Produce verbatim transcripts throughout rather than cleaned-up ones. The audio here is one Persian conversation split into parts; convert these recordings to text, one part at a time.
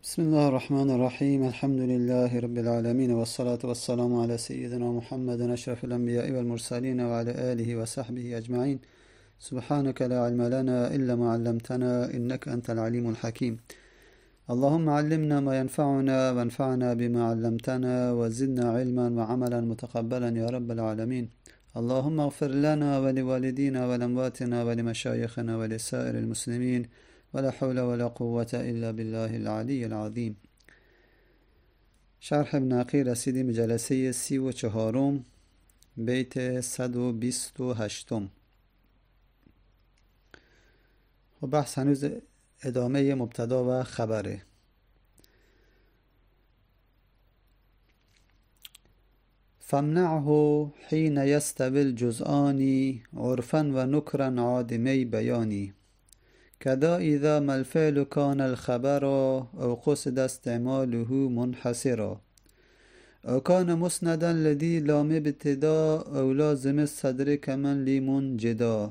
بسم الله الرحمن الرحيم. الحمد لله رب العالمين، والصلاة والسلام على سيدنا محمد أشرف الأنبياء والمرسلين وعلى آله وصحبه أجمعين. سبحانك لا علم لنا إلا ما علمتنا إنك أنت العليم الحكيم. اللهم علمنا ما ينفعنا وانفعنا بما علمتنا وزدنا علما وعملا متقبلا يا رب العالمين. اللهم اغفر لنا ولوالدينا ولأمواتنا ولمشايخنا ولسائر المسلمين، ولا حول ولا قوة إلا بالله العلي العظيم. شرح ابن عقیل رسیدیم به جلسه سی و چهارم، بیت صد و بیست و هشتم. خب بحث هنوز ادامه مبتدا و خبره. فامنعه حين يستوي الجزآن عرفا ونكرا عادمي بياني، كذا إذا ما الفعل كان الخبر أو قصد استعماله منحصرا، أو كان مسندا الذي لام ابتداء أو لازم الصدر كمن لمنجدا.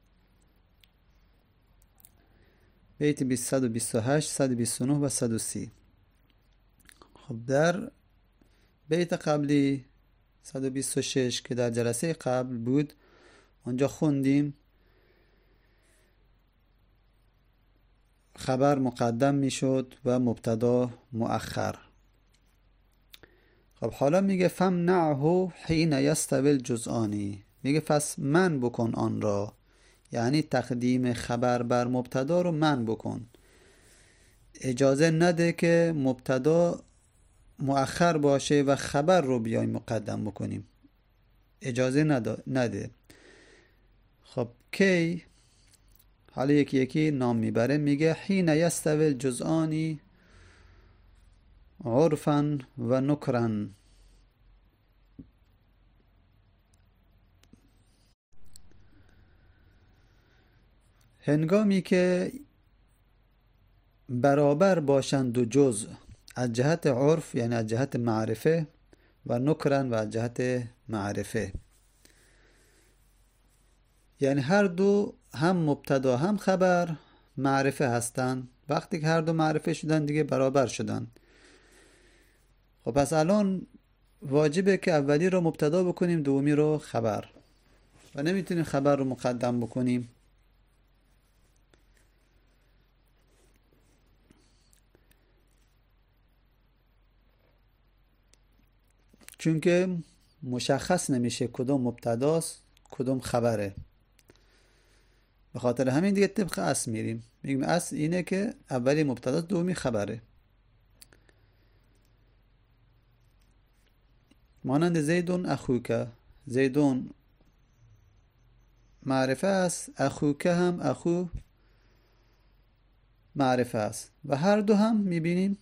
بیت صد و بیست و هشت، صد و بیست و نه و صد و سی. خب در بیت قبلی صد و بیست و شش که در جلسه قبل بود، اونجا خوندیم خبر مقدم میشد و مبتدا مؤخر. خب حالا میگه فامنعه حین یستوی الجزآن، میگه پس من بکن آن را، یعنی تقدیم خبر بر مبتدا رو من بکن. اجازه نده که مبتدا مؤخر باشه و خبر رو بیایم مقدم بکنیم، اجازه نده. خب کی؟ حالا یکی یکی نام میبره. میگه حین یستوی الجزآن عرفا و نکرا، هنگامی که برابر باشند دو جزء از جهت عرف، یعنی از جهت معرفه، و نکرا و از جهت معرفه، یعنی هر دو هم مبتدا هم خبر معرفه هستن. وقتی که هر دو معرفه شدن دیگه برابر شدن. خب پس الان واجبه که اولی رو مبتدا بکنیم، دومی رو خبر، و نمیتونیم خبر رو مقدم بکنیم. چون که مشخص نمیشه کدوم مبتداست کدوم خبره. به خاطر همین دیگه طبق اصل میریم، میگیم اصل اینه که اولی مبتداست دومی خبره. مانند زیدون اخوک، زیدون معرفه است، اخوک هم اخو معرفه است، و هر دو هم میبینیم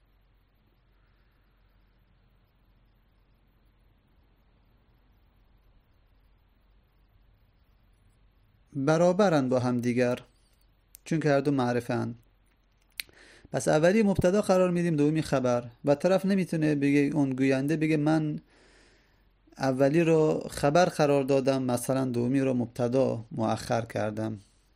برابرن با هم دیگر، چون که هر دو معرفه اند. پس اولی مبتدا قرار میدیم، دومی خبر. و طرف نمیتونه بگه، اون گوینده بگه من اولی رو خبر قرار دادم، مثلا دومی رو مبتدا مؤخر کردم.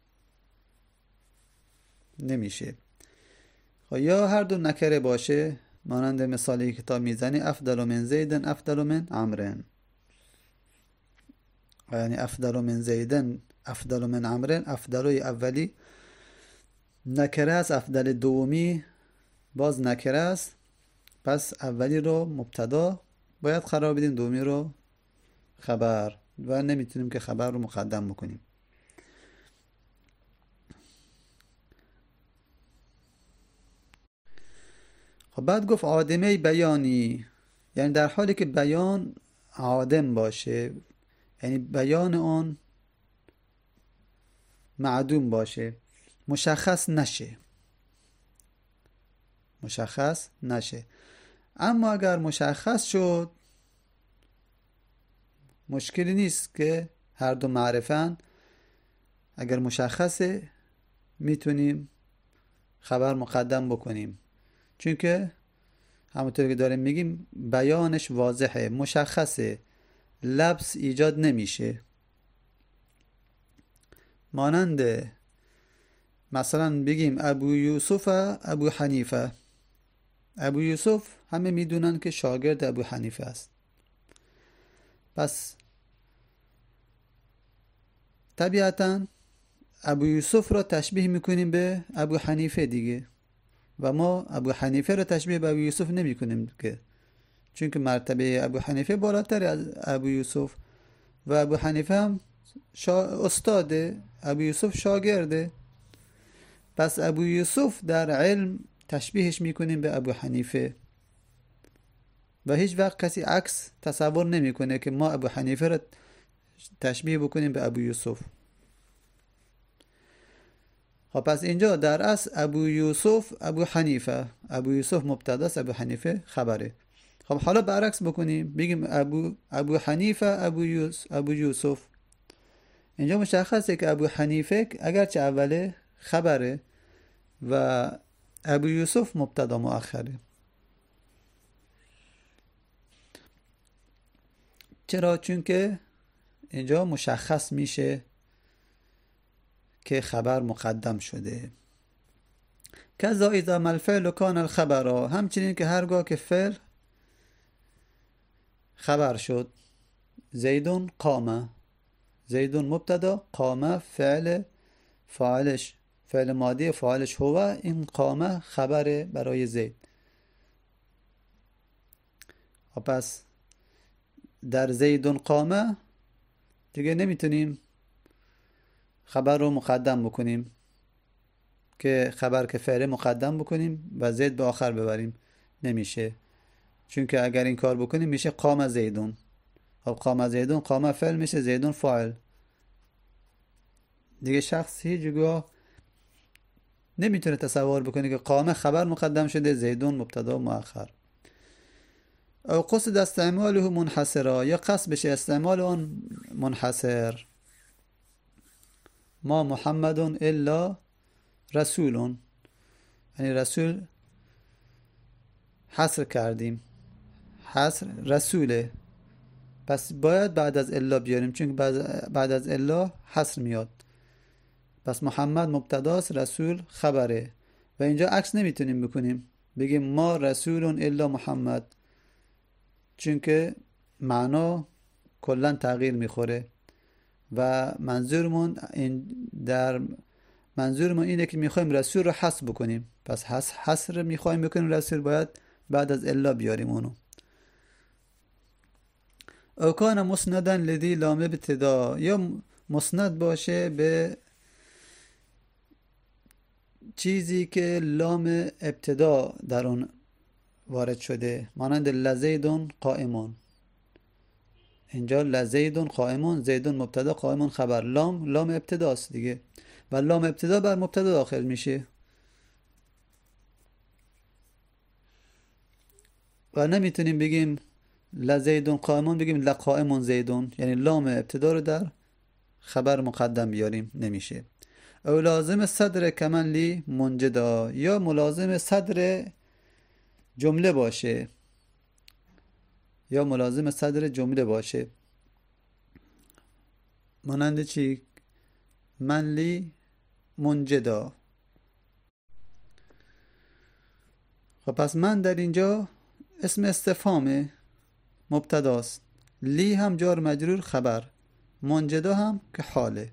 نمیشه. خب یا هر دو نکره باشه، مانند مثالی کتاب میزنی افضل من زیدن افضل من عمرن، یعنی افضل من زیدن افضل من عمرن، افضل اولی نکره است، افضل دومی باز نکره است. پس اولی رو مبتدا باید قرار بدیم، دومی رو خبر، و نمیتونیم که خبر رو مقدم بکنیم. خب بعد گفت عادمه بیانی، یعنی در حالی که بیان عادم باشه، یعنی بیان اون معدوم باشه، مشخص نشه، مشخص نشه. اما اگر مشخص شد مشکلی نیست که هر دو معرفن. اگر مشخصه میتونیم خبر مقدم بکنیم، چون که همونطور که داریم میگیم بیانش واضحه، مشخصه، لبس ایجاد نمیشه. مانند مثلا بگیم ابو یوسف ابو حنیفه، ابو یوسف همه میدونن که شاگرد ابو حنیفه است. پس طبیعتاً ابو یوسف را تشبیه میکنیم به ابو حنیفه دیگه و ما ابو حنیفه را تشبیه به ابو یوسف نمی کنیم که، چون که مرتبه ابو حنیفه بالاتر از ابو یوسف و ابو حنیفه هم شا... استاده، ابو یوسف شاگرده. پس ابو یوسف در علم تشبیهش میکنیم به ابو حنیفه و هیچ وقت کسی عکس تصور نمیکنه که ما ابو حنیفه را تشبیه بکنیم به ابو یوسف. خب پس اینجا در اصل ابو یوسف ابو حنیفه، ابو یوسف مبتداست، ابو حنیفه خبره. خب حالا برعکس بکنیم، بگیم ابو ابو حنیفه ابو یوسف ابو یوسف. اینجا مشخصه که ابو حنیفه اگرچه اوله خبره و ابو یوسف مبتدا مؤخره. چرا؟ چون که اینجا مشخص میشه که خبر مقدم شده. کذا اذا ما الفعل کان الخبر، همچنین که هرگاه که فعل خبر شد. زیدون قام، زیدون مبتدا، قام فعل فاعلش فعل ماضی فاعلش هو، این قام خبر برای زید. و پس در زیدون قام دیگه نمیتونیم خبر رو مقدم بکنیم که خبر که فعل مقدم بکنیم و زید به آخر ببریم، نمیشه. چون که اگر این کار بکنیم میشه قام زیدون. خب قام زیدون، قام فعل میشه، زیدون فاعل. دیگه شخص هیچ جا نمیتونه تصور بکنه که قام خبر مقدم شده، زیدون مبتدا مؤخر. او قصد استعماله منحصرا، یا قصد بشه استعمال اون منحصر. ما محمد الا رسول، یعنی رسول حصر کردیم، حصر رسوله. پس باید بعد از الا بیاریم، چون بعد از الا حصر میاد. پس محمد مبتداست، رسول خبره. و اینجا عکس نمیتونیم بکنیم بگیم ما رسول الا محمد، چون که معنا کلا تغییر میخوره و منظورمون این در منظورمون اینه که میخوایم رسول رو حذف بکنیم. پس حذف میخوایم بکنیم رسول، باید بعد از الا بیاریم اونو. او کان مسندن لذی لام ابتدا، یا مسند باشه به چیزی که لام ابتدا در اون وارد شده، مانند لزیدون قائمون. اینجا لزیدون قائمون، زیدون مبتدا، قائمون خبر. لام لام ابتداست دیگه و لام ابتدا بر مبتدا داخل میشه و نمیتونیم بگیم لزیدون قائمون بگیم لقائمون زیدون، یعنی لام ابتدا رو در خبر مقدم بیاریم، نمیشه. او لازم صدر کمن لی منجدا، یا ملازم صدر جمله باشه، یا ملازم صدر جمله باشه. مانند چی؟ من لی منجدا. خب پس من در اینجا اسم استفهامه، مبتداست. لی هم جار مجرور خبر، منجدا هم که حاله.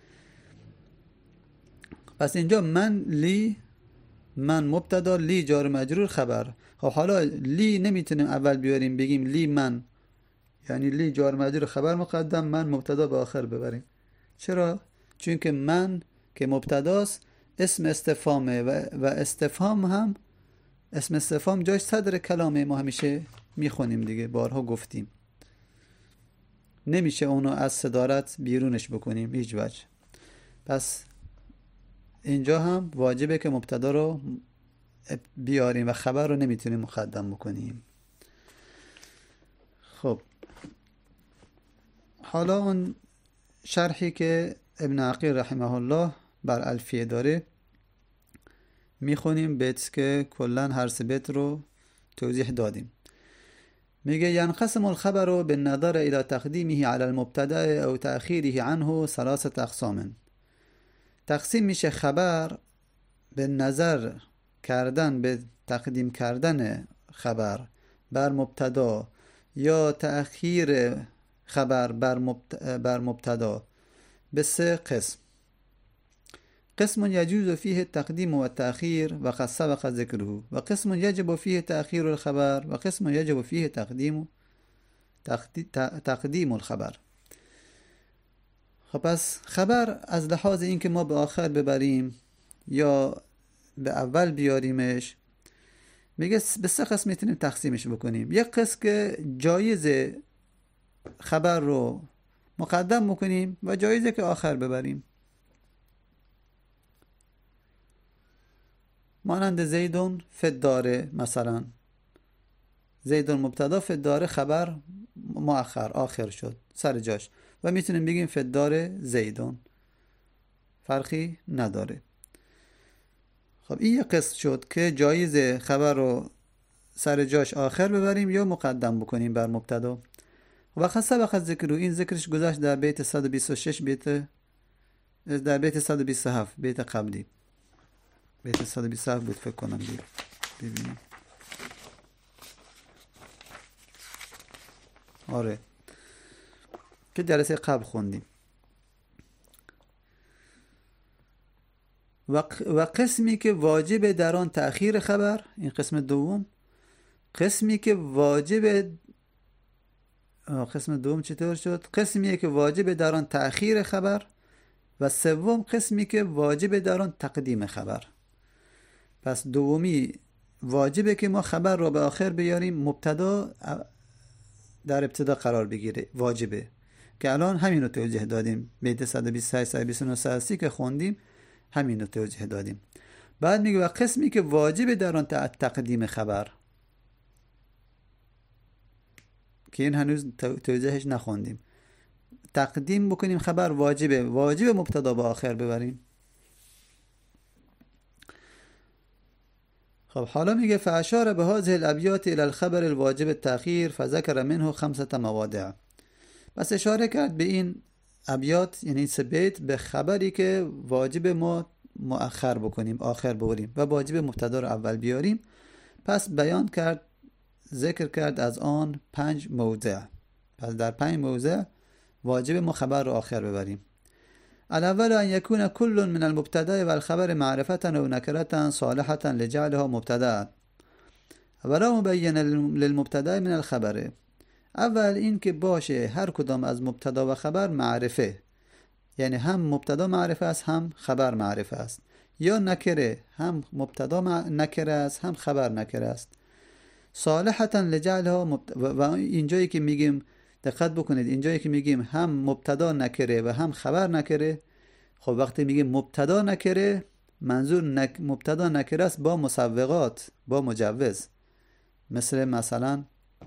پس اینجا من لی، من مبتدا، لی جار مجرور خبر. خب حالا لی نمیتونیم اول بیاریم بگیم لی من، یعنی لی جار مجرور خبر مقدم، من مبتدا به آخر ببریم. چرا؟ چون که من که مبتداست اسم استفهامه و, و استفهام هم اسم استفهام جاش صدر کلامه، ما همیشه میخونیم دیگه، بارها گفتیم. نمیشه اونو از صدارت بیرونش بکنیم هیچ وجه. پس اینجا هم واجبه که مبتدا رو بیاریم و خبر رو نمیتونیم مقدم بکنیم. خب حالا اون شرحی که ابن عقیل رحمه الله بر الفیه داره میخونیم، بیت که کلن هر سه بیت رو توضیح دادیم. میگه ینقسم الخبر بالنظر الى تقدیمه على المبتدا او تأخیره عنه ثلاثه اقسام. تقسیم میشه خبر به نظر کردن به تقدیم کردن خبر بر مبتدا یا تأخیر خبر بر, مبت... بر مبتدا به سه قسم. قسم يجوز فيه التقديم والتأخير وقد سبق ذكره، وقسم يجب فيه تأخير الخبر، وقسم يجب فيه تقديم تقدیم الخبر. خب پس خبر از لحاظ این که ما به آخر ببریم یا به اول بیاریمش، میگه به سه قسم میتونیم تقسیمش بکنیم. یک قسم که جایز خبر رو مقدم بکنیم و جایزه که آخر ببریم، مانند زیدون فی الدار مثلا، زیدون مبتدا فی الدار خبر مؤخر آخر شد سر جاش و میتونیم بگیم فی الدار زیدون، فرقی نداره. خب این یک قسم شد که جایز خبر رو سر جاش آخر ببریم یا مقدم بکنیم بر مبتدا. و خاصه سبق ذکر رو، این ذکرش گذشت در بیت صد و بیست و شش، بیت در بیت صد و بیست و هفت، بیت قبلی، بیت صد و بیست و هفت بود فکر کنم. ببینیم آره که جلسه قبل خوندیم. و قسمی که واجب در آن تأخیر خبر، این قسم دوم. قسمی که واجب قسم دوم چطور شد؟ قسمی که واجب در آن تأخیر خبر و سوم قسمی که واجب در آن تقدیم خبر. پس دومی واجبه که ما خبر رو به آخر بیاریم، مبتدا در ابتدا قرار بگیره، واجبه که الان همین رو توضیح دادیم. بیت صد و بیست و هشت، صد و بیست و نه، صد و سی که خوندیم همین رو توضیح دادیم. بعد میگه و قسمی که واجب در آن تقدیم خبر، که این هنوز توضیحش نخوندیم. تقدیم بکنیم خبر واجبه، واجب مبتدا به آخر ببریم. خب حالا میگه فاشار به هذه الابیات الى الخبر الواجب التأخیر فذكر منه خمسة مواضع. بس اشاره کرد به این ابیات، یعنی سه بیت، به خبری که واجب ما مؤخر بکنیم، آخر ببریم، و واجب مبتدا رو اول بیاریم. پس بیان کرد، ذکر کرد از آن پنج موضع. پس در پنج موضع واجب ما خبر رو آخر ببریم. الاول ان يكون كل من المبتدا والخبر معرفة او نكرة صالحة لجعلها مبتدا ولا مبين للمبتدا من الخبر. اول این که باشه هر کدام از مبتدا و خبر معرفه، یعنی هم مبتدا معرفه است هم خبر معرفه است، یا نکره، هم مبتدا نکره است هم خبر نکره است. صالحة لجعلها مبت... و اینجایی که میگیم دقت بکنید، اینجایی که میگیم هم مبتدا نکره و هم خبر نکره، خب وقتی میگیم مبتدا نکره منظور نک... مبتدا نکره است با مسوغات، با مجوز. مثل مثلا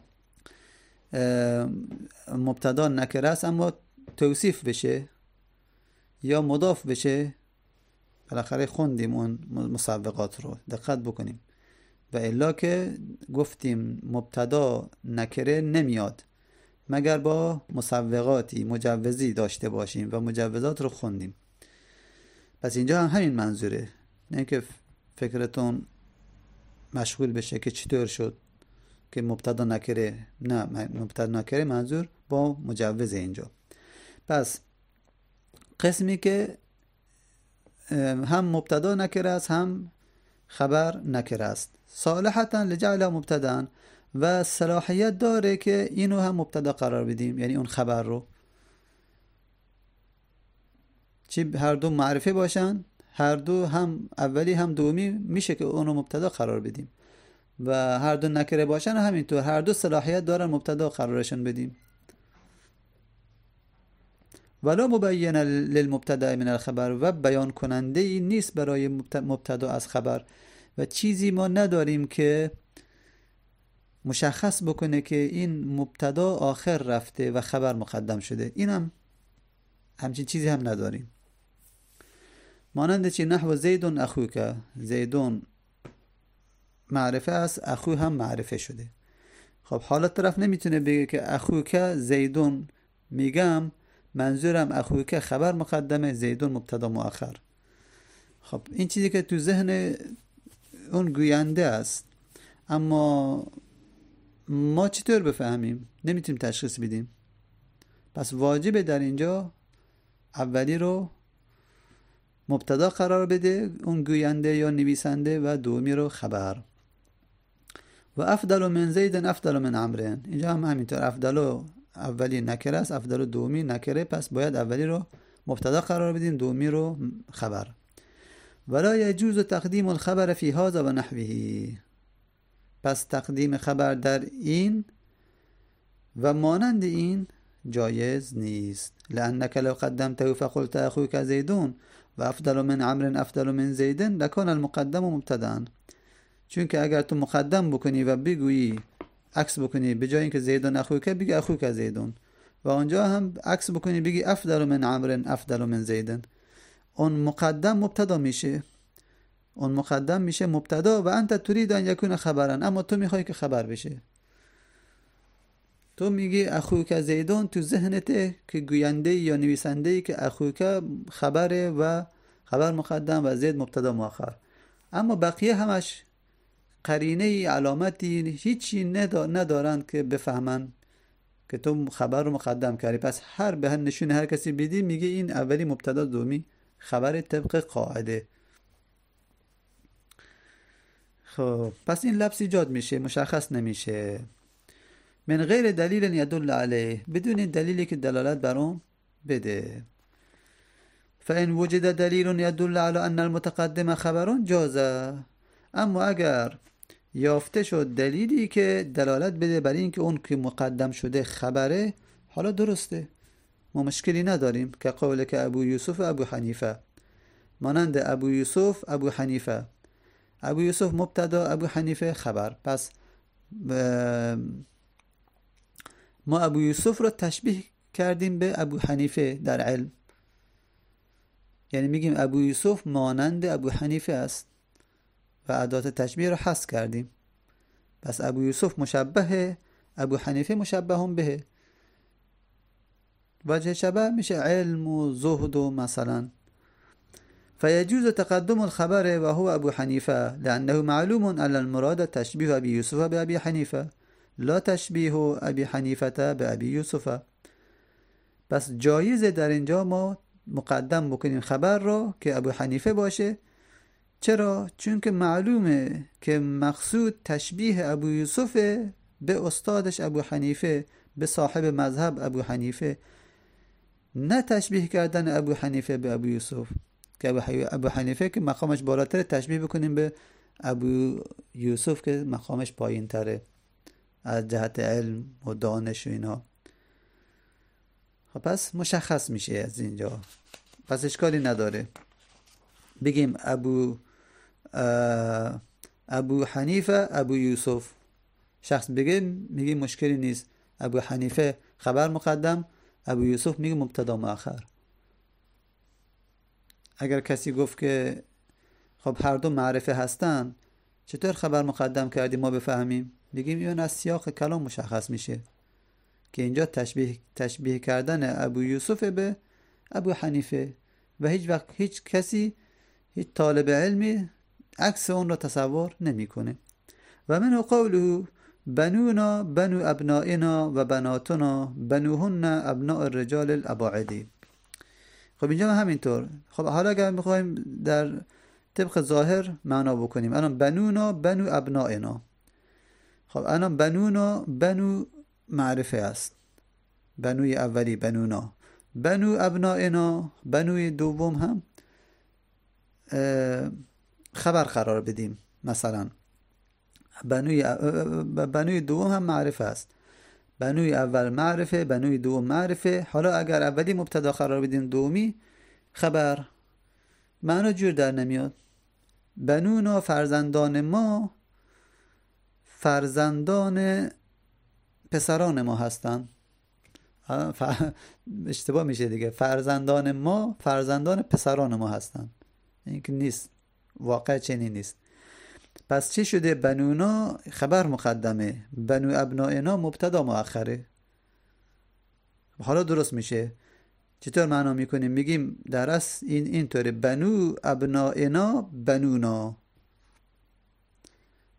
مبتدا نکره است اما توصیف بشه یا مضاف بشه، بالاخره خوندیم اون مسوغات رو، دقت بکنیم. و الا که گفتیم مبتدا نکره نمیاد مگر با مسوغاتی، مجوزی داشته باشیم و مجوزات رو خوندیم. پس اینجا هم همین منظوره، نه که فکرتون مشغول بشه که چطور شد که مبتدا نکره. نه، مبتدا نکره منظور با مجوز اینجا. پس قسمی که هم مبتدا نکره است هم خبر نکره است، صالحتا لجعل مبتدا، و صلاحیت داره که اینو هم مبتدا قرار بدیم، یعنی اون خبر رو چی هر دو معرفه باشن، هر دو هم اولی هم دومی میشه که اونو مبتدا قرار بدیم، و هر دو نکره باشن همینطور، هر دو صلاحیت دارن مبتدا قرارشون بدیم. ولا مبین للمبتدا من الخبر، و بیان کننده ای نیست برای مبتدا از خبر، و چیزی ما نداریم که مشخص بکنه که این مبتدا آخر رفته و خبر مقدم شده. اینم همچین چیزی هم نداریم. مانند چی؟ نحو زیدون اخوک، زیدون معرفه است، اخو هم معرفه شده. خب حالا طرف نمیتونه بگه که اخوک زیدون، میگم منظورم اخوک خبر مقدمه، زیدون مبتدا مؤخر. خب این چیزی که تو ذهن اون گوینده است، اما ما چطور بفهمیم؟ نمیتونیم تشخیص بدیم. پس واجبه در اینجا اولی رو مبتدا قرار بده، اون گوینده یا نویسنده، و دومی رو خبر. و افضل من زید افضل من عمرو، اینجا هم همینطور، افضل اولی نکره است، افضل دومی نکره، پس باید اولی رو مبتدا قرار بدیم، دومی رو خبر. ولا يجوز تقدیم الخبر فی هذا و نحوه، پس تقدیم خبر در این و مانند این جایز نیست. لانک لو قدمته فقلت اخوک زیدون و افضل من عمرو افضل من زید لکان المقدم مبتدا، چون که اگر تو مقدم بکنی و بگویی عکس بکنی، به جای اینکه زیدون اخوک بگی اخوک زیدون، و اونجا هم عکس بکنی بگی افضل من عمرو افضل من زید، اون مقدم مبتدا میشه، اون مقدم میشه مبتدا و انت تريد ان يكون خبرا، اما تو میخوای که خبر بشه. تو میگی اخوک زیدون، تو ذهنته که گوینده یا نویسنده ای که اخوک خبره و خبر مقدم و زید مبتدا مؤخر، اما بقیه همش قرینه علامتی هیچی ندارند که بفهمن که تو خبر رو مقدم کردی. پس هر به هر نشون هر کسی بدی میگه این اولی مبتدا دومی خبر طبق قاعده. خب پس این لبس ایجاد میشه، مشخص نمیشه. من غیر دلیل یدل علیه، بدون دلیلی که دلالت بر اون بده. فان وجد دلیل یدل علی ان المتقدم خبر جازه، اما اگر یافته شد دلیلی که دلالت بده بر این که اون که مقدم شده خبره، حالا درسته، ما مشکلی نداریم. که قول که ابو یوسف ابو حنیفه، مانند ابو یوسف ابو حنیفه، ابو یوسف مبتدا ابو حنیفه خبر. پس ما ابو یوسف رو تشبیه کردیم به ابو حنیفه در علم، یعنی میگیم ابو یوسف مانند ابو حنیفه است و ادات تشبیه رو حذف کردیم. پس ابو یوسف مشبه، ابو حنیفه مشبه به. وجه شبه میشه علم و زهد و مثلا. فيجوز تقدم الخبر وهو ابو حنیفه لانه معلوم ان المراد تشبیه ابي یوسف بابي حنیفه لا تشبیه ابي حنیفه به ابي یوسف. پس جایزه در اینجا ما مقدم بکنیم خبر رو که ابو حنیفه باشه. چرا؟ چون که معلومه که مقصود تشبیه ابو یوسف به استادش ابو حنیفه، به صاحب مذهب ابو حنیفه، نه تشبیه کردن ابو حنیفه به ابو یوسف که ابو حنیفه که مقامش بالاتر تشبیه بکنیم به ابو یوسف که مقامش پایین تره از جهت علم و دانش و اینا. خب پس مشخص میشه از اینجا، پس اشکالی نداره بگیم ابو ابو حنیفه ابو یوسف، شخص بگه میگه مشکلی نیست، ابو حنیفه خبر مقدم، ابو یوسف میگه مبتدا مؤخر. اگر کسی گفت که خب هر دو معرفه هستن، چطور خبر مقدم کردیم ما بفهمیم؟ بگیم این از سیاق کلام مشخص میشه که اینجا تشبیه تشبیه کردن ابو یوسف به ابو حنیفه و هیچ وقت هیچ کسی، هیچ طالب علمی عکس اون را تصور نمیکنه. و من قوله بنونا بنو ابنائنا و بناتنا بنوهن ابناء الرجال الاباعدی. خب اینجا همینطور. خب حالا اگر میخوایم در طبق ظاهر معنا بکنیم، الان بنونا بنو ابنائنا، خب الان بنونا بنو معرفه است، بنوی اولی بنونا، بنو ابنائنا بنوی دوم هم خبر قرار بدیم. مثلا بنوی بنوی دوم هم معرفه است، بنوی اول معرفه، بنوی دوم معرفه. حالا اگر اولی مبتدا قرار بدیم دومی خبر، معنا جور در نمیاد. بنونا فرزندان ما، فرزندان پسران ما هستند. ف... اشتباه میشه دیگه، فرزندان ما فرزندان پسران ما هستند، این که نیست، واقع چنین نیست. پس چی شده؟ بنونا خبر مقدمه، بنو ابنائنا مبتدا مؤخره. حالا درست میشه. چطور معنا میکنیم؟ میگیم در اصل این اینطوره، بنو ابنائنا بنونا،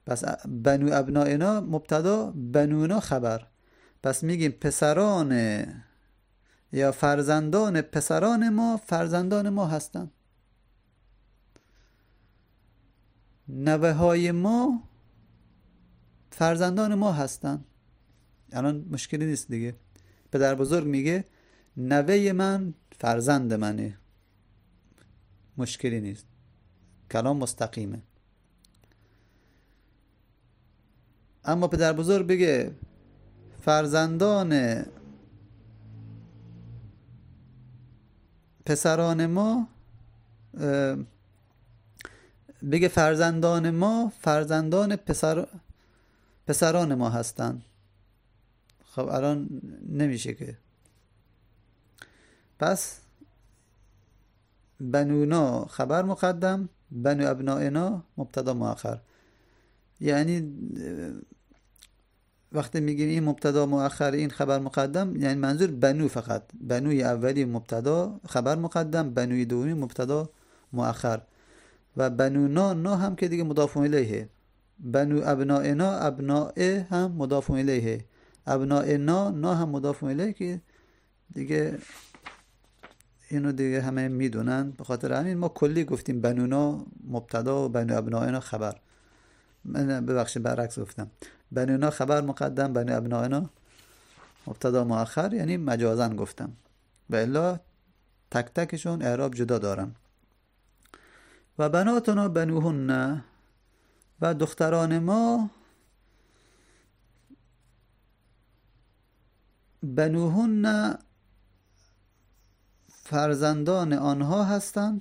پس بنو ابنائنا مبتدا، بنونا خبر. پس میگیم پسران یا فرزندان پسران ما فرزندان ما هستند. نوه های ما فرزندان ما هستند. الان مشکلی نیست دیگه. پدر بزرگ میگه نوه من فرزند منه، مشکلی نیست، کلام مستقیمه. اما پدر بزرگ بگه فرزندان پسران ما، بگه فرزندان ما فرزندان پسر پسران ما هستند. خب الان نمیشه که. پس بنونا خبر مقدم، بنو ابنائنا مبتدا مؤخر. یعنی وقتی میگیم این مبتدا مؤخر این خبر مقدم، یعنی منظور بنو فقط، بنوی اولی مبتدا خبر مقدم، بنوی دومی مبتدا مؤخر. و بنونا نا هم که دیگه مضاف الیه، بنو ابنائنا ابناء هم مضاف الیه، ابنائنا نا هم مضاف الیه که دیگه اینو دیگه همه میدونن. به خاطر همین ما کلی گفتیم بنونا مبتدا و بنو ابنائنا خبر. من ببخشید برعکس گفتم، بنونا خبر مقدم، بنو ابنائنا مبتدا مؤخر، یعنی مجازاً گفتم. و الا تک تکشون اعراب جدا دارن. و بناتنا بنوهن، و دختران ما بنوهن فرزندان آنها هستند.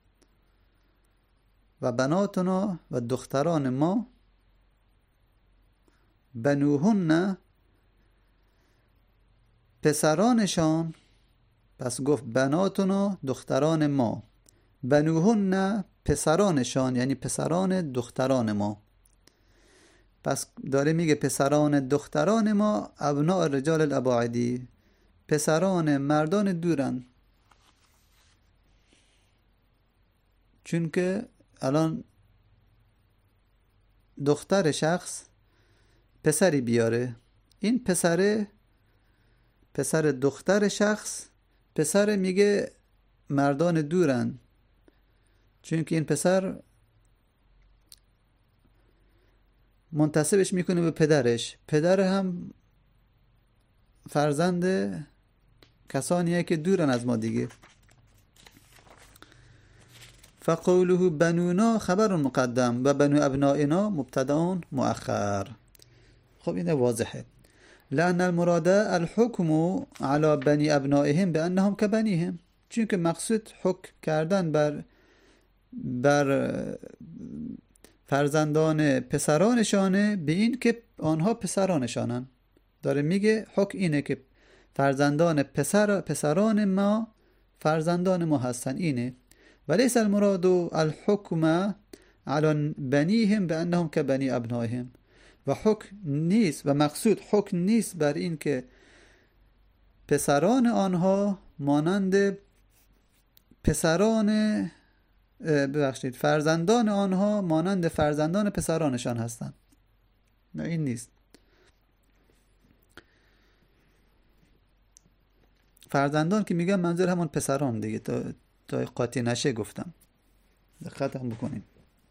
و بناتنا و دختران ما بنوهن پسرانشان. پس گفت بناتنا دختران ما، بنوهن پسرانشان یعنی پسران دختران ما. پس داره میگه پسران دختران ما ابناء الرجال الاباعدی، پسران مردان دورن. چون که الان دختر شخص پسری بیاره، این پسره پسر دختر شخص پسر میگه مردان دورن، چون که این پسر منتسبش میکنه به پدرش، پدر هم فرزند کسانیه که دورن از ما دیگه. فقوله بنونا خبر مقدم و بنو ابنائنا مبتدا مؤخر. خب این واضحه. لأن المراد الحكم على بني ابنائهم بأنهم كبنيهم، چون که مقصود حکم کردن بر بر فرزندان پسرانشانه به این که آنها پسرانشانن. داره میگه حکم اینه که فرزندان پسر پسران ما فرزندان ما هستن، اینه. ولیس المراد الحكم على بنيهم بأنهم كبني ابنائهم، و حکم نیست و مقصود حکم نیست بر این که پسران آنها مانند پسران ببخشید فرزندان آنها مانند فرزندان پسرانشان هستند. نه این نیست. فرزندان که میگم منظور همون پسران دیگه، تا تا قاطی نشه گفتم، دقت هم بکنیم.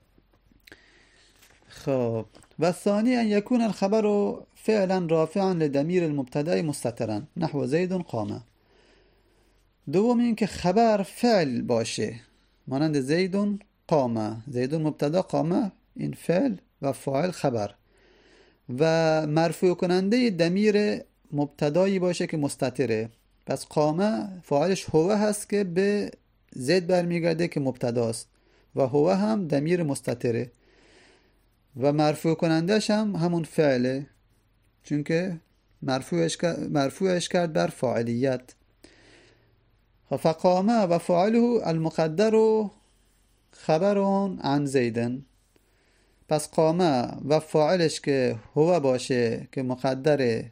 خب و ثانی ان یکون الخبر فعلا رافعا لضمیر المبتدا مستترا نحو زید قام. دوم این که خبر فعل باشه مانند زیدون قام، زیدون مبتدا قام این فعل و فاعل خبر، و مرفوع کننده ضمیر مبتدایی باشه که مستتره. پس قام فاعلش هو هست که به زید برمیگرده که مبتداست، و هو هم ضمیر مستتره، و مرفوع کنندش هم همون فعله، چون که مرفوعش مرفوعش کرد بر فاعلیت. فقام و فاعله المقدر خبر عن زیدن. پس قامه و فاعلش که هو باشه که مقدره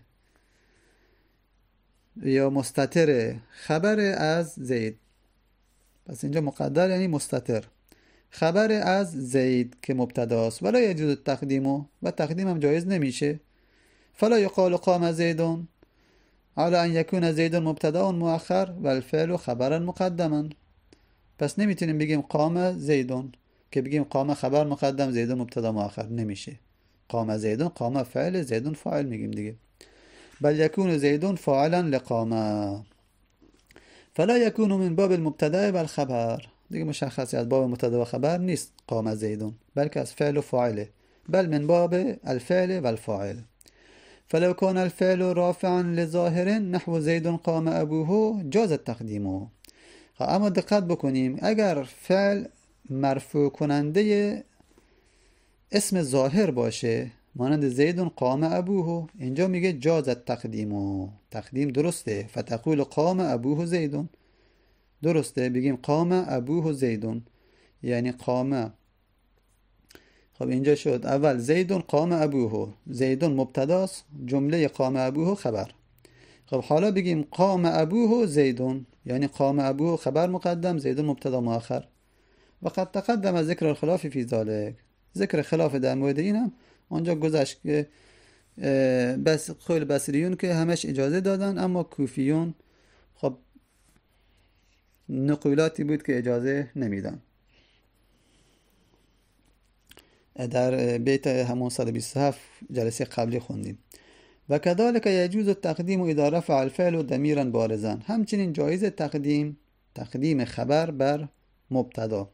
یا مستتر خبر از زید. پس اینجا مقدر یعنی مستتر، خبر از زید که مبتداست. ولا یجوز التقدیم، و تقدیم هم جایز نمیشه. فلا یقال قام زیدون على ان یکون زید مبتدا مؤخر و الفعل خبرا مقدما. پس نمیتونیم بگیم قام زیدون که بگیم قام خبر مقدم زیدون مبتدا مؤخر، نمیشه. قام زیدون، قام فعل، زیدون فاعل میگیم دیگه. بل یکون زیدون فاعلا لقامه، فلا یکون من باب المبتدا و الخبر. دیگه مشخصی از باب مبتدا و خبر نیست قام زیدون، بلکه از فعل و فاعله. بل من باب الفعل و الفاعل. فلو كان الفعل رافعا لظاهر نحو زید قام ابوه جاز التقدیم. اما دقت بکنیم، اگر فعل مرفوع کننده اسم ظاهر باشه مانند زید قام ابوه، اینجا میگه جاز التقدیم. تقدیم درسته. فتقول قام ابوه زید، درسته بگیم قام ابوه زید، یعنی قام. خب اینجا شد اول زیدون قام ابوه، زیدون مبتداست، جمله قام ابوه خبر. خب حالا بگیم قام ابوه زیدون، یعنی قام ابوه خبر مقدم، زیدون مبتدا مؤخر. و قد تقدم ذکر الخلاف فی ذلک. ذکر خلاف در مورد اینم اونجا گذشت که بس خیلی بصریون که همش اجازه دادن، اما کوفیون خب نقولاتی بود که اجازه نمیدن. در بیت همون صد و بیست و هفت جلسه قبلی خوندیم. و كذلك يجوز التقدیم اذا رفع الفعل ضمیرا بارزا. همچنین جایز تقدیم تقدیم خبر بر مبتدا.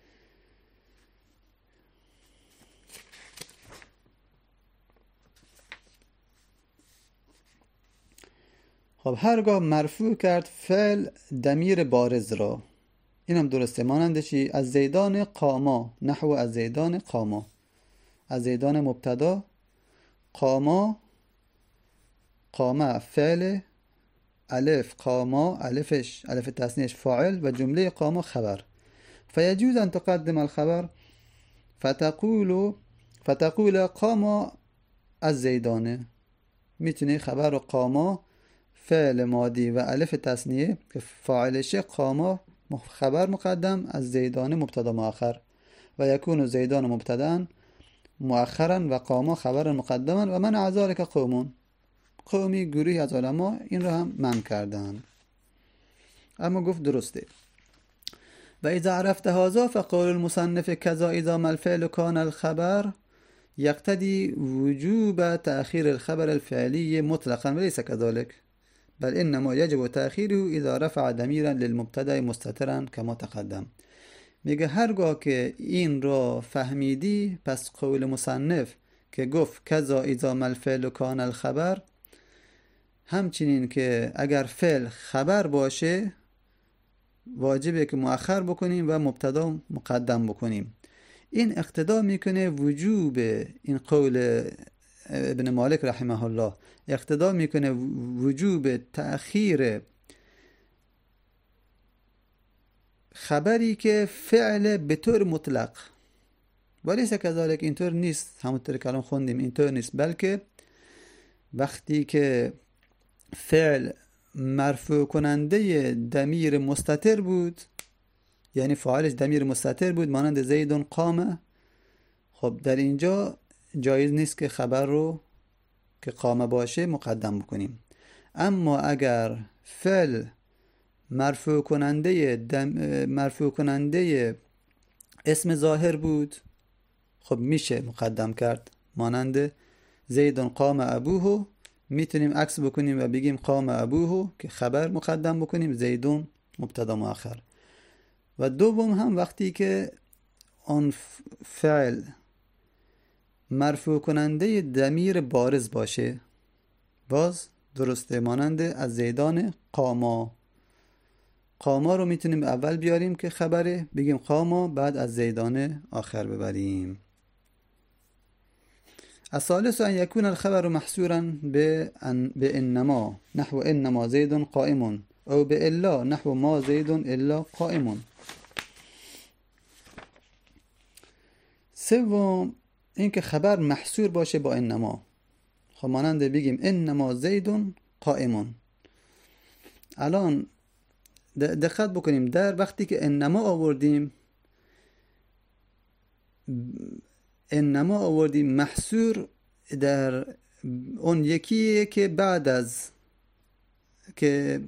خب هرگاه مرفوع کرد فعل ضمیر بارز را، اینم درسته. مانند چی؟ از زیدان قاما، نحو از زیدان قاما، از زیدان مبتدا، قاما قاما فعل، الف قاما الفش الف تثنیهش فاعل و جمله قاما خبر. فیجوز ان تقدم الخبر فتقول فتقول قاما از زیدانه. میتونی خبر و قاما فعل ماضی و الف تثنیه که فاعلش قاما خبر مقدم از زیدان مبتدا مؤخر و یکون زیدان مبتدا مؤخرا و قاما خبر مقدما و من ذلك قومون. قومی گروهی از علما این رو هم منع کردن، اما گفت درسته. و اذا عرفت هذا فقول المصنف كذا اذا ما الفعل كان الخبر يقتضي وجوب تأخير الخبر الفعلي مطلقا وليس كذلك، بل انما يجب تأخيره اذا رفع ضميرا للمبتدا مستترا كما تقدم. میگه هرگاه که این را فهمیدی، پس قول مصنف که گفت کذا اذا ما الفعل کان الخبر، همچنین که اگر فعل خبر باشه واجبه که مؤخر بکنیم و مبتدا مقدم بکنیم. این اقتضا میکنه وجوب، این قول ابن مالک رحمه الله اقتضا میکنه وجوب تأخیر خبری که فعل به طور مطلق، ولیس کذالک، اینطور نیست. همونطور که الان خوندیم اینطور نیست، بلکه وقتی که فعل مرفوع کننده ضمیر مستتر بود، یعنی فاعلش ضمیر مستتر بود مانند زیدون قامه، خب در اینجا جایز نیست که خبر رو که قامه باشه مقدم بکنیم. اما اگر فعل مرفوع کننده دم مرفوع کننده اسم ظاهر بود، خب میشه مقدم کرد. مانند زیدون قام ابوه، میتونیم عکس بکنیم و بگیم قام ابوه که خبر مقدم بکنیم، زیدون مبتدا مؤخر. و دوم هم وقتی که آن فعل مرفوع کننده ضمیر بارز باشه باز درسته. مانند از زیدان قاما، قاما رو میتونیم اول بیاریم که خبره، بگیم قاما، بعد از زیدان آخر ببریم. الثالث ان یکون الخبر محصورا به انما نحو انما زید قائم او به الا نحو ما زید الا قائم. سوم اینکه خبر محصور باشه با انما. خب مانند بگیم انما زید قائم. الان دقت بکنیم، در وقتی که انما آوردیم انما آوردیم محصور در اون یکیه که بعد از که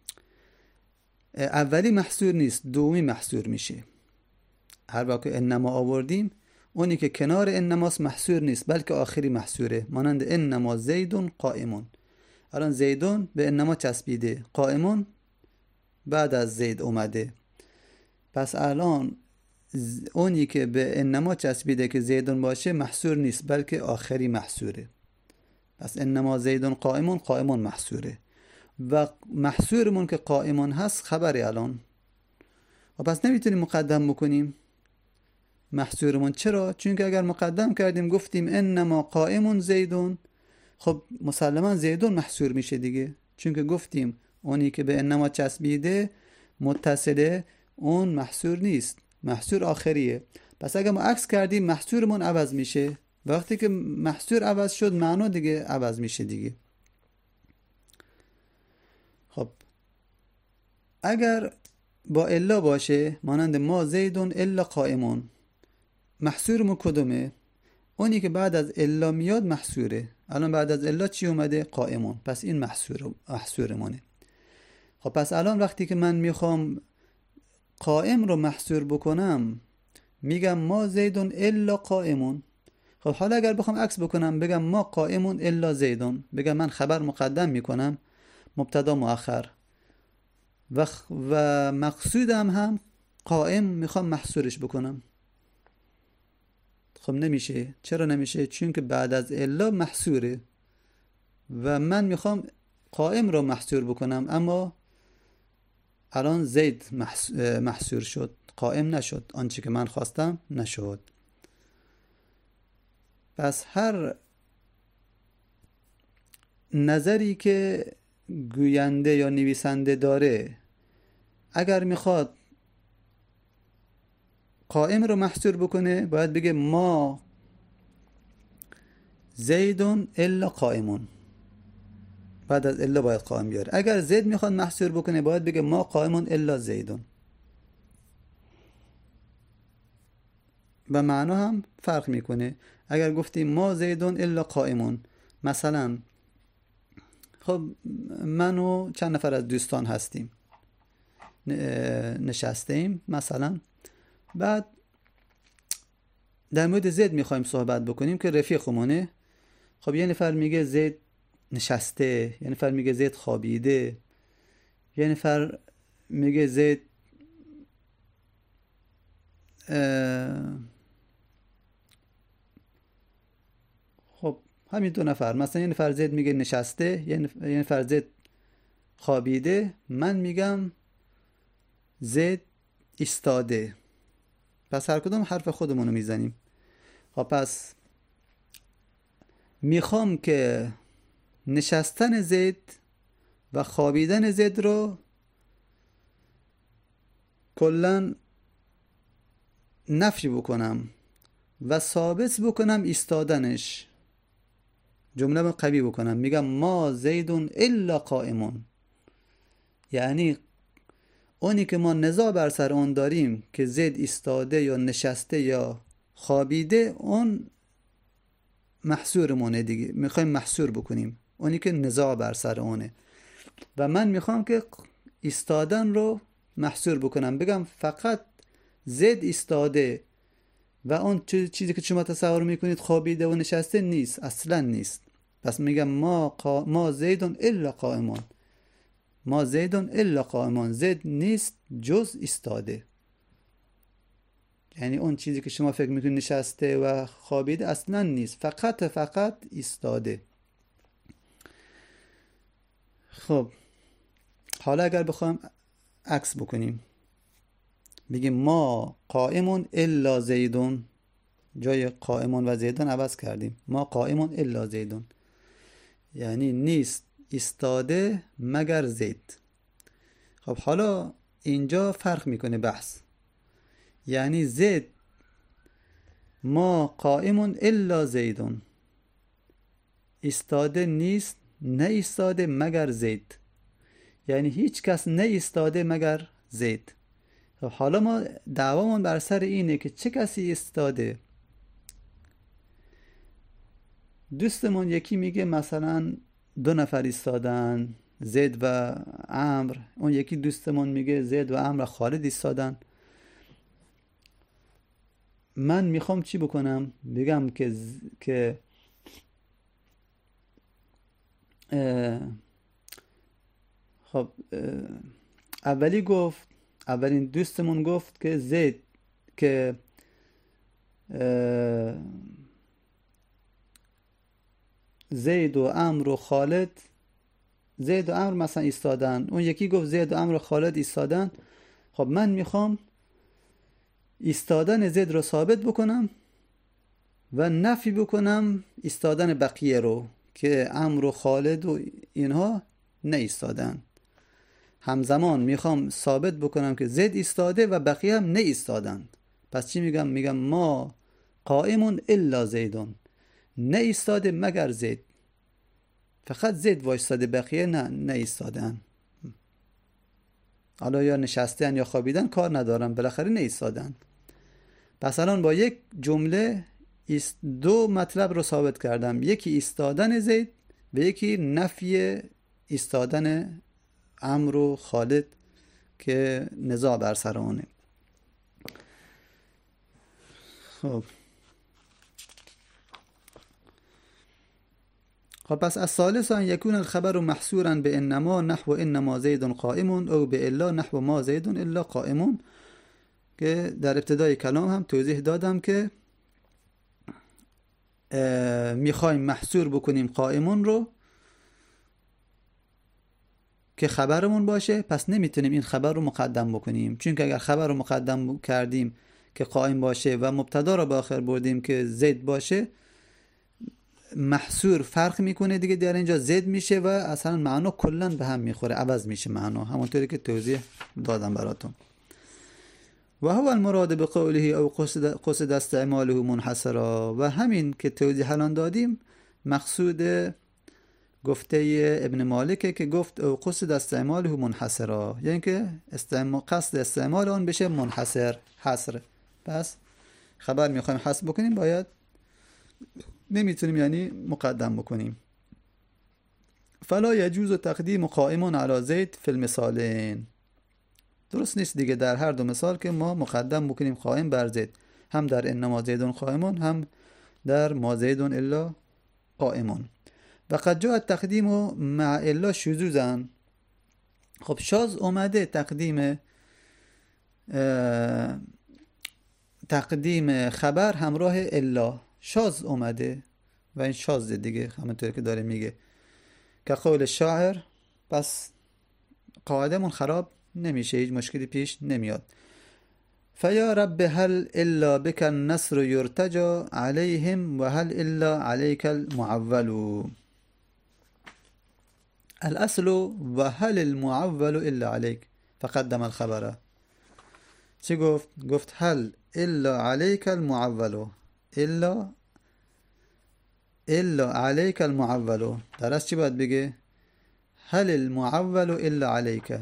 اولی محصور نیست، دومی محصور میشه. هر وقت انما آوردیم اونی که کنار انماست محصور نیست بلکه آخری محصوره. مانند انما زیدون قائمون، الان زیدون به انما چسبیده، قائمون بعد از زید اومده. پس الان اونی که به انما چسبیده که زیدون باشه محصور نیست بلکه آخری محصوره. پس انما زیدون قائمون، قائمون محصوره و محصورمون که قائمون هست خبره الان. و پس نمیتونیم مقدم بکنیم محصورمون. چرا؟ چون که اگر مقدم کردیم گفتیم انما قائمون زیدون، خب مسلما زیدون محصور میشه دیگه، چون که گفتیم اونی که به انما چسبیده متصله اون محصور نیست، محصور آخریه. پس اگر ما عکس کردیم محصورمون عوض میشه. وقتی که محصور عوض شد معنا دیگه عوض میشه دیگه. خب اگر با الا باشه مانند ما زیدون الا قائمون، محصورمون کدومه؟ اونی که بعد از الا میاد محصوره. الان بعد از الا چی اومده؟ قائمون. پس این محصور محصورمونه. خب پس الان وقتی که من میخوام قائم رو محصور بکنم میگم ما زیدون الا قائمون. خب حالا اگر بخوام عکس بکنم بگم ما قائمون الا زیدون، بگم من خبر مقدم میکنم مبتدا مؤخر و, و مقصودم هم قائم میخوام محصورش بکنم. خب نمیشه. چرا نمیشه؟ چون که بعد از الا محصوره و من میخوام قائم رو محصور بکنم، اما الان زید محصور شد، قائم نشد. آنچه که من خواستم نشد. پس هر نظری که گوینده یا نویسنده داره اگر میخواد قائم رو محصور بکنه باید بگه ما زیدون الا قائمون، بعد از الا باید قائم بیاره. اگر زید میخواد محصور بکنه باید بگه ما قائمون الا زیدون و معنا هم فرق میکنه. اگر گفتیم ما زیدون الا قائمون، مثلا خب من و چند نفر از دوستان هستیم نشستیم مثلا، بعد در مورد زید میخوایم صحبت بکنیم که رفیقمونه. خب یه نفر میگه زید نشسته، یه نفر میگه زید خوابیده، یه نفر میگه زید خب همین دو نفر، مثلا یه نفر زید میگه نشسته، یه نفر زید خوابیده، من میگم زید ایستاده. پس هر کدوم حرف خودمونو میزنیم. خب پس میخوام که نشستن زید و خوابیدن زید رو کلن نفی بکنم و ثابت بکنم ایستادنش، جمله قوی بکنم. میگم ما زیدون الا قائمون، یعنی اونی که ما نزاع بر سر اون داریم که زید ایستاده یا نشسته یا خوابیده، اون محصورمونه دیگه، میخوایم محصور بکنیم اونی که نزاع بر سر اونه. و من میخوام که ایستادن رو محصور بکنم، بگم فقط زید ایستاده و اون چیزی که شما تصور میکنید خوابیده و نشسته نیست، اصلا نیست. پس میگم ما قا... ما زیدون الا قائمون، ما زیدون الا قائمون، زید نیست جز ایستاده. یعنی اون چیزی که شما فکر میکنید نشسته و خوابیده اصلا نیست، فقط فقط ایستاده. خب حالا اگر بخوایم عکس بکنیم بگیم ما قائمون الا زیدون، جای قائمون و زیدون عوض کردیم، ما قائمون الا زیدون، یعنی نیست ایستاده مگر زید. خب حالا اینجا فرق میکنه بحث، یعنی زید ما قائمون الا زیدون، ایستاده نیست، نه ایستاده مگر زید، یعنی هیچ کس نه ایستاده مگر زید. خب حالا ما دعوامون بر سر اینه که چه کسی ایستاده، دوستمون یکی میگه مثلا دو نفر ایستادن، زید و عمرو. اون یکی دوستمون میگه زید و عمرو خالد ایستادن. من میخوام چی بکنم؟ بگم که ز... که اه... خب اه... اولی گفت اولین دوستمون گفت که زید که اه... زید و عمرو و خالد، زید و عمرو مثلا ایستادن. اون یکی گفت زید و عمرو و خالد ایستادن. خب من میخوام ایستادن زید رو ثابت بکنم و نفی بکنم ایستادن بقیه رو که عمرو و خالد و اینها نه ایستادن. همزمان میخوام ثابت بکنم که زید ایستاده و بقیه هم نه ایستادن. پس چی میگم؟ میگم ما قائمون الا زیدون، نه ایستاده مگر زید. فقط زید وایستاده، بقیه نه نه ایستادن. حالا یا نشستن یا خوابیدن کار ندارم، بالاخره نه ایستادن. پس الان با یک جمله دو مطلب رو ثابت کردم، یکی ایستادن زید و یکی نفی ایستادن عمرو و خالد که نزاع بر سر اونه. خب خب پس الثالث ان یکون الخبر محصورا به انما نحو انما زید قائم او به الا نحو ما زید الا قائم، که در ابتدای کلام هم توضیح دادم که میخوایم محصور بکنیم قائمون رو که خبرمون باشه. پس نمیتونیم این خبر رو مقدم بکنیم، چون که اگر خبر رو مقدم کردیم که قائم باشه و مبتدا رو به آخر بردیم که زید باشه، محصور فرق میکنه دیگه، در اینجا زید میشه و اصلا معنا کلا به هم میخوره، عوض میشه معنا، همونطوری که توضیح دادم براتون. و هو المراد بقوله او قصد قصد استعماله منحصرا، و همین که توضیح الان دادیم مقصود گفته ابن مالکه که گفت او قصد استعماله منحصرا، یعنی که استعمال قصد استعمال اون بشه منحصر، حصر. پس خبر میخوایم حصر بکنیم باید نمیتونیم یعنی مقدم بکنیم. فلا یجوز تقدیم قائم علی زید فی المثالین، درست نیست دیگه در هر دو مثال که ما مقدم بکنیم قائم بر زید، هم در انما زیدون قائمون هم در ما زیدون الا قائمون. و قد جاء التقدیم مع الا شذوذا. خب شاذ اومده تقدیم تقدیم خبر همراه الا، شاذ اومده و این شاذ دیگه، همونطور که داره میگه که قول شاعر. پس قاعدمون خراب نمیشه، هیچ مشکلی پیش نمیاد. فیا رب هل الا بک النصر یرتجا علیهم و هل الا علیک المعول. الاصل و هل المعول الا علیک فقدم الخبر. چی گفت؟ گفت هل الا علیک المعول، الا الا علیک المعول. در اصل چی باید بگه؟ هل المعول الا علیک،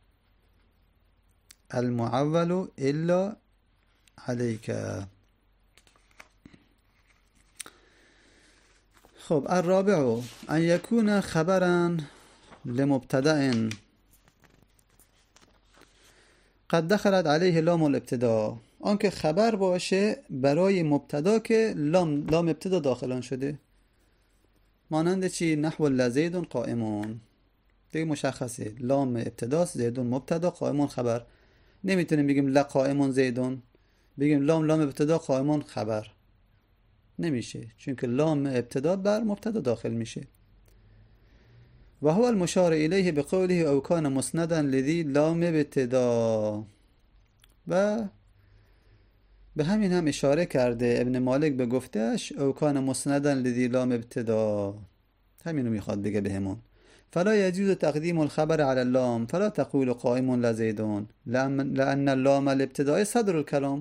المعول الا علیک. خب الرابع ان یکون خبرا لمبتدأ قد دخلت علیه لام الابتدا، آن که خبر باشه برای مبتدا که لام لام ابتدا داخلان شده. مانند چی؟ نحو لزیدون قائمون، دیگه مشخصه لام ابتداست، زیدون مبتدا، قائمون خبر. نمیتونیم بگیم لا قائمون زیدون، بگیم لام لام ابتدا قائمون خبر، نمیشه، چون که لام ابتدا بر مبتدا داخل میشه. و هو المشار الیه بقوله او کان مسندا لذی لام ابتدا. و به همین هم اشاره کرده ابن مالک به گفتهش او کان مسندا لذی لام ابتدا، همینو میخواد بگه بهمون. فلا يجوز تقديم الخبر على اللام فلا تقول قائم لزيدون لأن اللام الابتداء صدر الكلام.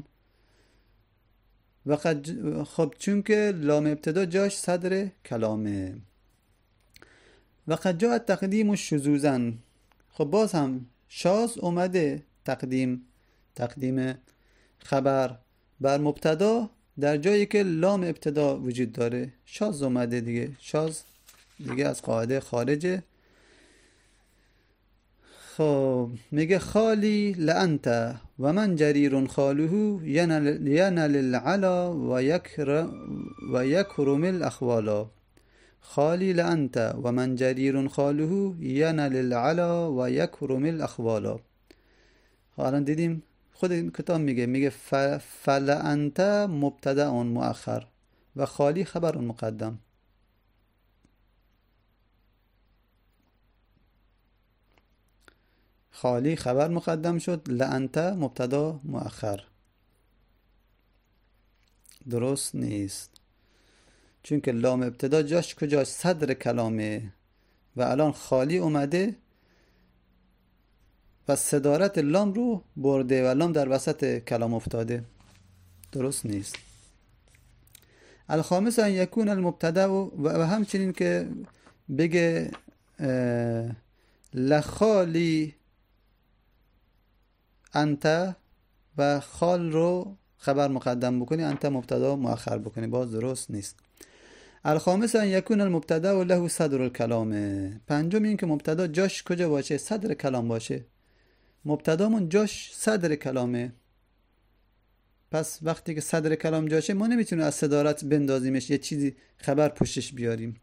وقد خب چون که لام ابتدا جاش صدر کلامه. وقد جاء تقدیم شذوذا. خب باز هم شاذ اومده تقدیم تقدیم خبر بر مبتدا در جایی که لام ابتدا وجود داره شاذ اومده دیگه، شاذ دیگه از قاعده خارجه. خب میگه خالی لانت و من جریر خاله ینل العلا و یکرم الاخوالا. خالی لانت و من جریر خاله ینل العلا و یکرم الاخوالا. حالا دیدیم خود این کتاب میگه میگه فلانت مبتدا مؤخر و خالی خبر مقدم. خالی خبر مقدم شد، لانت مبتدا مؤخر. درست نیست، چون که لام ابتدا جاش کجاست؟ صدر کلامه و الان خالی اومده و صدارت لام رو برده و لام در وسط کلام افتاده. درست نیست. الخامس ان یکون المبتدا و همچنین که بگه لخالی انت و خال رو خبر مقدم بکنی، انت مبتدا مؤخر بکنی، باز درست نیست. الخامس ان یکون المبتدا له صدر الکلام. پنجم این که مبتدا جاش کجا باشه؟ صدر کلام باشه. مبتدامون جاش صدر کلامه، پس وقتی که صدر کلام جاشه ما نمیتونیم از صدارت بندازیمش، یه چیزی خبر پشتش بیاریم.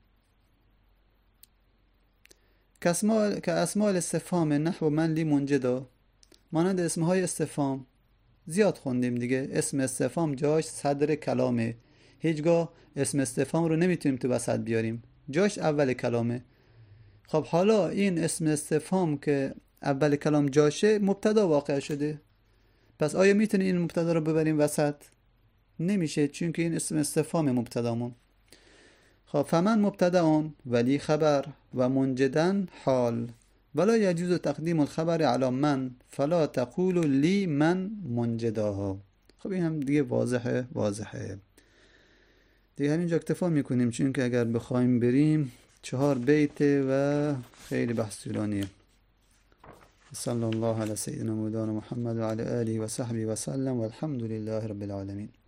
که اسماء الاستفهام نحو من لی منجدا، مانند اسمهای استفهام زیاد خوندیم دیگه. اسم استفهام جاش صدر کلامه، هیچگاه اسم استفهام رو نمیتونیم تو وسط بیاریم، جاش اول کلامه. خب حالا این اسم استفهام که اول کلام جاشه مبتدا واقع شده، پس آیا میتونی این مبتدا رو ببریم وسط؟ نمیشه، چون که این اسم استفهام مبتدامون. خب فمن مبتدا ولی خبر و منجدن حال ولا یجوز تقدیم الخبر علی من فلا تقول لی من منجداها. خب این هم دیگه واضحه واضحه دیگه. همینجا اکتفا میکنیم، چون که اگر بخوایم بریم چهار بیته و خیلی بحث طولانیه. صلی الله علی سیدنا مولانا محمد و علی آله و صحبه و سلم و الحمد لله رب العالمین.